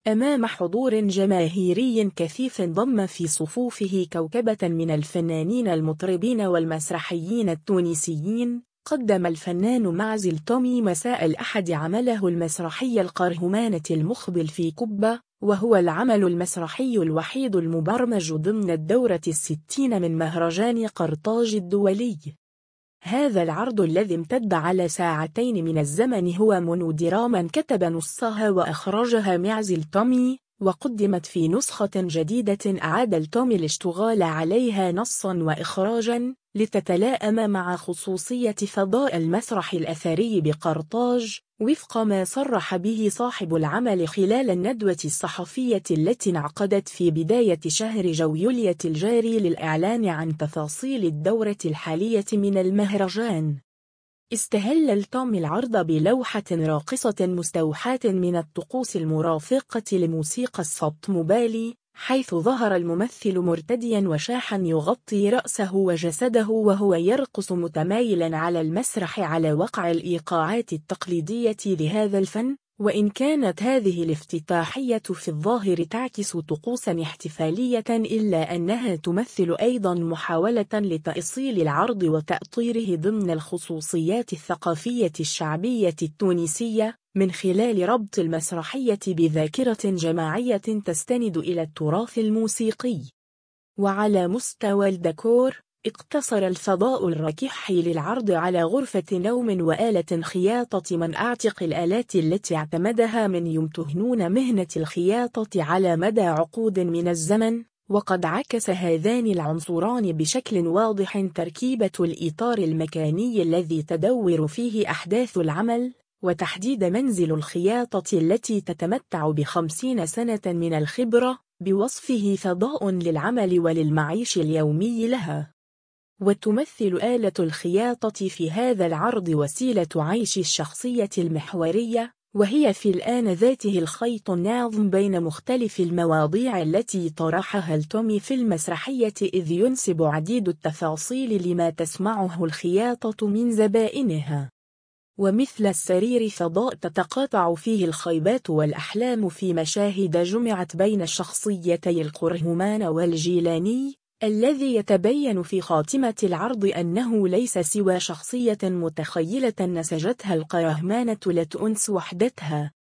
أمام حضور جماهيري كثيف ضم في صفوفه كوكبة من الفنانين المطربين والمسرحيين التونسيين، قدم الفنان معزل تومي مساء الأحد عمله المسرحي القرهمانة المخبل في كبة، وهو العمل المسرحي الوحيد المبرمج ضمن الدورة 60 من مهرجان قرطاج الدولي. هذا العرض الذي امتد على ساعتين من الزمن هو مونودراما كتب نصها وأخرجها معزل تومي، وقدمت في نسخة جديدة أعاد تومي الاشتغال عليها نصا وإخراجا لتتلائم مع خصوصية فضاء المسرح الأثري بقرطاج، وفق ما صرح به صاحب العمل خلال الندوة الصحفية التي انعقدت في بداية شهر جويلية الجاري للإعلان عن تفاصيل الدورة الحالية من المهرجان. استهل تومي العرض بلوحة راقصة مستوحاة من الطقوس المرافقة لموسيقى الصوت موبالي، حيث ظهر الممثل مرتديا وشاحا يغطي رأسه وجسده وهو يرقص متمايلا على المسرح على وقع الإيقاعات التقليدية لهذا الفن. وإن كانت هذه الافتتاحية في الظاهر تعكس طقوسا احتفالية، إلا أنها تمثل أيضا محاولة لتأصيل العرض وتأطيره ضمن الخصوصيات الثقافية الشعبية التونسية، من خلال ربط المسرحية بذاكرة جماعية تستند إلى التراث الموسيقي. وعلى مستوى الديكور، اقتصر الفضاء الركيح للعرض على غرفة نوم وآلة خياطة من أعتق الآلات التي اعتمدها من يمتهنون مهنة الخياطة على مدى عقود من الزمن، وقد عكس هذان العنصران بشكل واضح تركيبة الإطار المكاني الذي تدور فيه أحداث العمل، وتحديد منزل الخياطة التي تتمتع ب50 سنة من الخبرة، بوصفه فضاء للعمل وللمعيش اليومي لها. وتمثل آلة الخياطة في هذا العرض وسيلة عيش الشخصية المحورية، وهي في الآن ذاته الخيط الناظم بين مختلف المواضيع التي طرحها تومي في المسرحية، إذ ينسب عديد التفاصيل لما تسمعه الخياطة من زبائنها. ومثل السرير فضاء تتقاطع فيه الخيبات والأحلام في مشاهد جمعت بين شخصيتي القرهمان والجيلاني، الذي يتبين في خاتمة العرض أنه ليس سوى شخصية متخيلة نسجتها القرهمانة لتؤنس وحدتها.